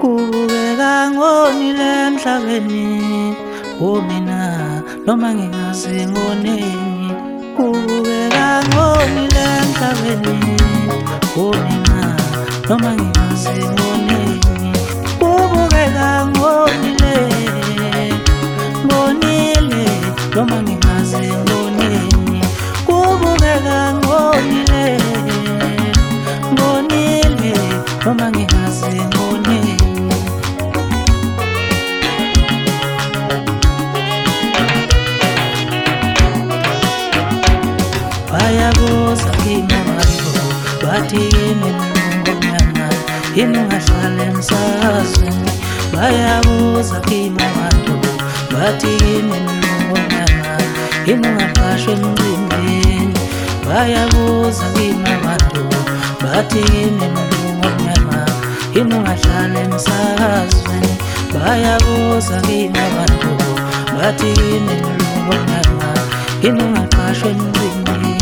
kubukeka ngonile emhlabeni womina noma ngingaze ngoneni. Kubukeka ngonile emhlabeni womina noma ngingaze ngoneni. Kubukeka ngonile noma ngingaze ngoneni. Kubukeka ngonile noma ngingaze ngoneni. Bayabuza kimi abantu bathi yini ngomnyama yini ungahlala emsakazweni. Bayabuza kimi abantu bathi yini ngomnyama yini ungaqashwa emcimbini. Bayabuza kimi abantu bathi yini ngomnyama yini ungahlala emsakazweni. Bayabuza kimi abantu bathi yini ngomnyama yini ungaqashwa emcimbini.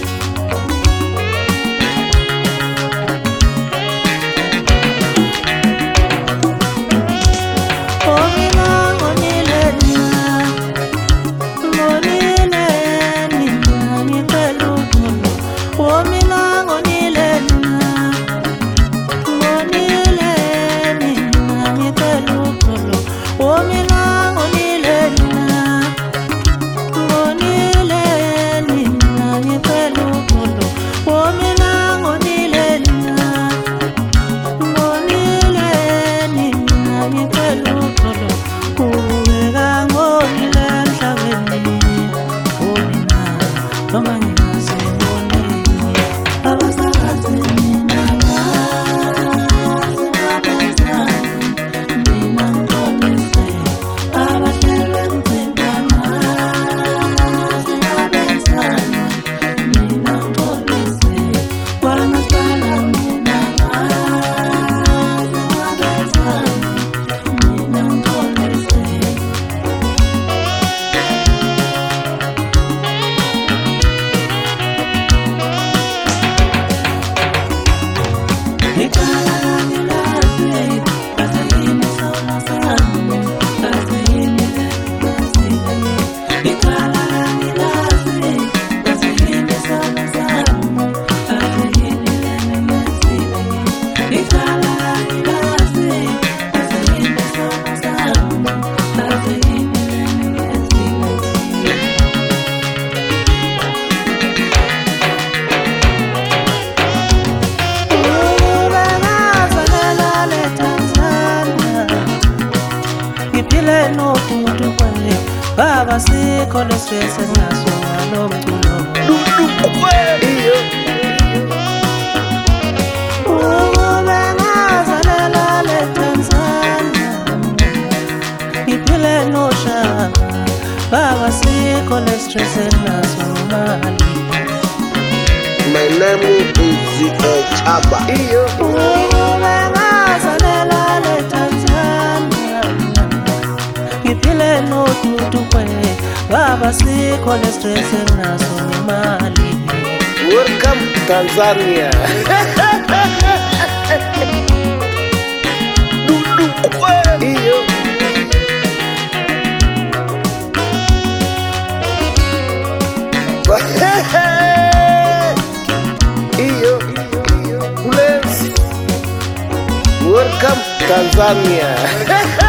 Baba sikho lestress ngaso ngalomculo lulukweliyo. Ubengazalelwa eTanzania ngiphile noshaka. Baba sikho lestress ngaso mali. My name is Chaba. Ubengazalelwa eTanzania ngiphile notutukwe. Baba sikho lestress ngaso mali. Welcome Tanzania. Iyo. Iyo. Welcome Tanzania.